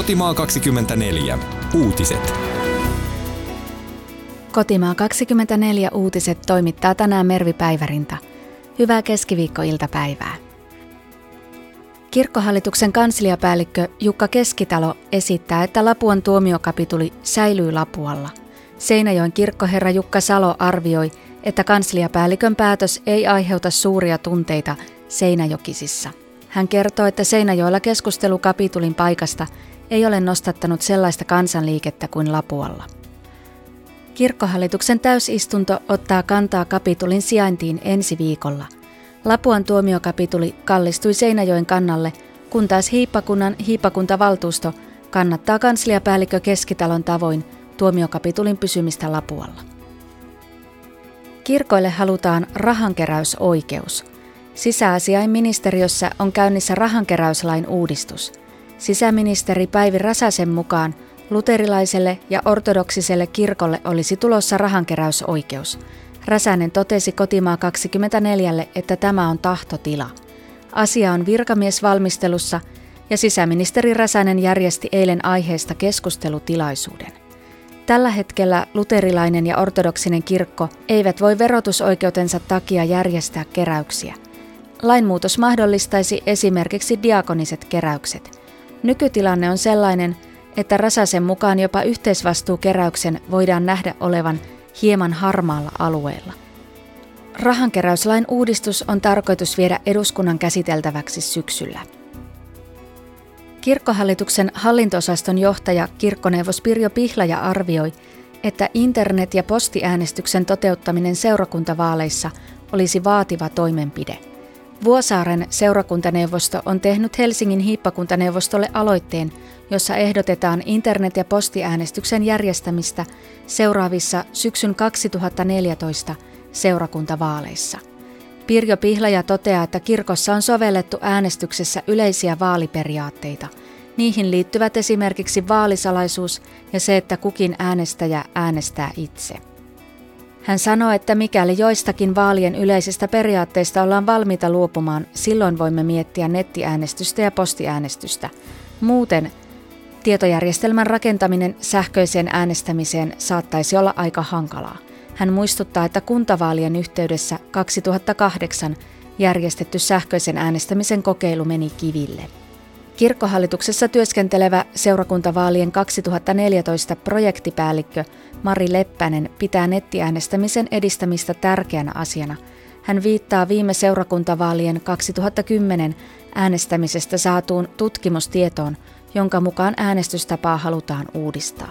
Kotimaa 24. Uutiset. Kotimaa 24 uutiset toimittaa tänään Mervi Päivärinta. Hyvää keskiviikkoiltapäivää. Kirkkohallituksen kansliapäällikkö Jukka Keskitalo esittää, että Lapuan tuomiokapituli säilyy Lapualla. Seinäjoen kirkkoherra Jukka Salo arvioi, että kansliapäällikön päätös ei aiheuta suuria tunteita seinäjokisissa. Hän kertoo, että Seinäjoella keskustelu kapitulin paikasta ei ole nostattanut sellaista kansanliikettä kuin Lapualla. Kirkkohallituksen täysistunto ottaa kantaa kapitulin sijaintiin ensi viikolla. Lapuan tuomiokapituli kallistui Seinäjoen kannalle, kun taas Hiippakunnan hiippakuntavaltuusto kannattaa kansliapäällikkö Keskitalon tavoin tuomiokapitulin pysymistä Lapualla. Kirkoille halutaan rahankeräysoikeus. Sisäasiainministeriössä on käynnissä rahankeräyslain uudistus. Sisäministeri Päivi Räsäsen mukaan luterilaiselle ja ortodoksiselle kirkolle olisi tulossa rahankeräysoikeus. Räsänen totesi Kotimaa 24:lle, että tämä on tahtotila. Asia on virkamiesvalmistelussa ja sisäministeri Räsänen järjesti eilen aiheesta keskustelutilaisuuden. Tällä hetkellä luterilainen ja ortodoksinen kirkko eivät voi verotusoikeutensa takia järjestää keräyksiä. Lainmuutos mahdollistaisi esimerkiksi diakoniset keräykset. Nykytilanne on sellainen, että Räsäsen mukaan jopa yhteisvastuukeräyksen voidaan nähdä olevan hieman harmaalla alueella. Rahankeräyslain uudistus on tarkoitus viedä eduskunnan käsiteltäväksi syksyllä. Kirkkohallituksen hallinto-osaston johtaja kirkkoneuvos Pirjo Pihlaja arvioi, että internet- ja postiäänestyksen toteuttaminen seurakuntavaaleissa olisi vaativa toimenpide. Vuosaaren seurakuntaneuvosto on tehnyt Helsingin hiippakuntaneuvostolle aloitteen, jossa ehdotetaan internet- ja postiäänestyksen järjestämistä seuraavissa syksyn 2014 seurakuntavaaleissa. Pirjo Pihlaja toteaa, että kirkossa on sovellettu äänestyksessä yleisiä vaaliperiaatteita. Niihin liittyvät esimerkiksi vaalisalaisuus ja se, että kukin äänestäjä äänestää itse. Hän sanoo, että mikäli joistakin vaalien yleisistä periaatteista ollaan valmiita luopumaan, silloin voimme miettiä nettiäänestystä ja postiäänestystä. Muuten tietojärjestelmän rakentaminen sähköiseen äänestämiseen saattaisi olla aika hankalaa. Hän muistuttaa, että kuntavaalien yhteydessä 2008 järjestetty sähköisen äänestämisen kokeilu meni kiville. Kirkkohallituksessa työskentelevä seurakuntavaalien 2014 projektipäällikkö Mari Leppänen pitää nettiäänestämisen edistämistä tärkeänä asiana. Hän viittaa viime seurakuntavaalien 2010 äänestämisestä saatuun tutkimustietoon, jonka mukaan äänestystapaa halutaan uudistaa.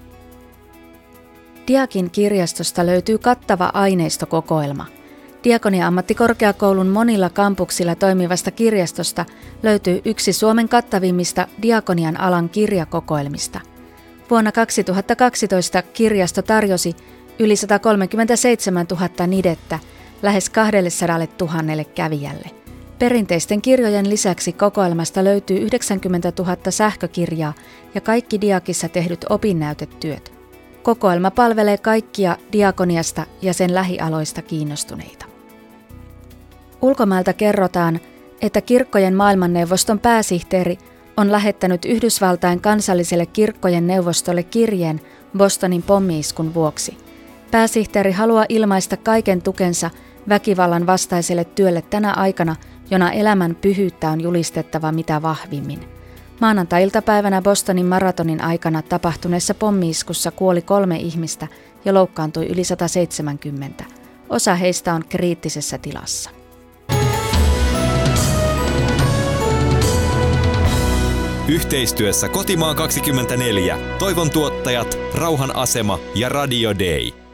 Diakin kirjastosta löytyy kattava aineistokokoelma. Diakonia-ammattikorkeakoulun monilla kampuksilla toimivasta kirjastosta löytyy yksi Suomen kattavimmista diakonian alan kirjakokoelmista. Vuonna 2012 kirjasto tarjosi yli 137 000 nidettä lähes 200 000 kävijälle. Perinteisten kirjojen lisäksi kokoelmasta löytyy 90 000 sähkökirjaa ja kaikki Diakissa tehdyt opinnäytetyöt. Kokoelma palvelee kaikkia diakoniasta ja sen lähialoista kiinnostuneita. Ulkomailta kerrotaan, että Kirkkojen maailmanneuvoston pääsihteeri on lähettänyt Yhdysvaltain kansalliselle kirkkojen neuvostolle kirjeen Bostonin pommi-iskun vuoksi. Pääsihteeri haluaa ilmaista kaiken tukensa väkivallan vastaiselle työlle tänä aikana, jona elämän pyhyyttä on julistettava mitä vahvimmin. Maanantai-iltapäivänä Bostonin maratonin aikana tapahtuneessa pommi-iskussa kuoli 3 ihmistä ja loukkaantui yli 170. Osa heistä on kriittisessä tilassa. Yhteistyössä Kotimaa 24. Toivon tuottajat, Rauhan asema ja Radio Day.